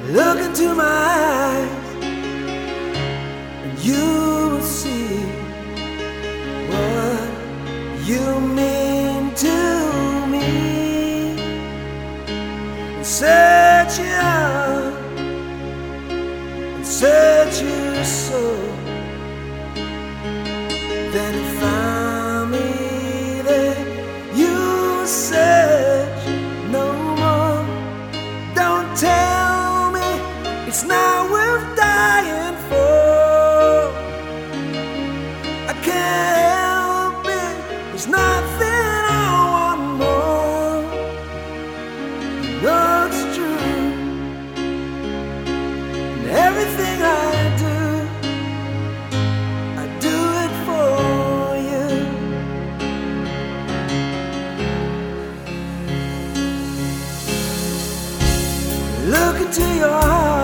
Look into my eyes, and you will see what you mean to me. And search your heart, and search your soul, then you find me there. You search no more. Don't tell me it's not worth dying for. I can't help it, there's nothing I want more. You know it's true, and everything I do it for you. Look into your heart,